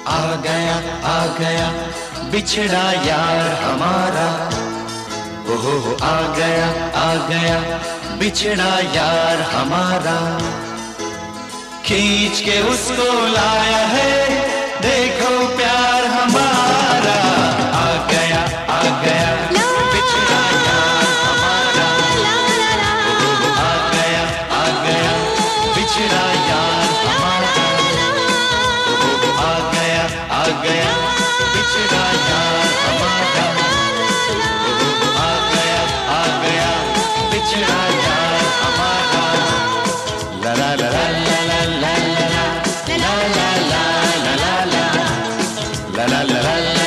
आ गया बिछड़ा यार हमारा। ओहो आ गया बिछड़ा यार हमारा। खींच के उसको लाया है देखो प्यार हमारा। आ गया बिछड़ा यार हमारा। ओहो आ गया बिछड़ा यार हमारा। ओहो आ गया बिछड़ा यार हमारा। ओहो आ गया बिछड़ा यार हमारा। ला ला ला ला ला ला ला ला ला ला ला ला ला ला ला ला ला ला।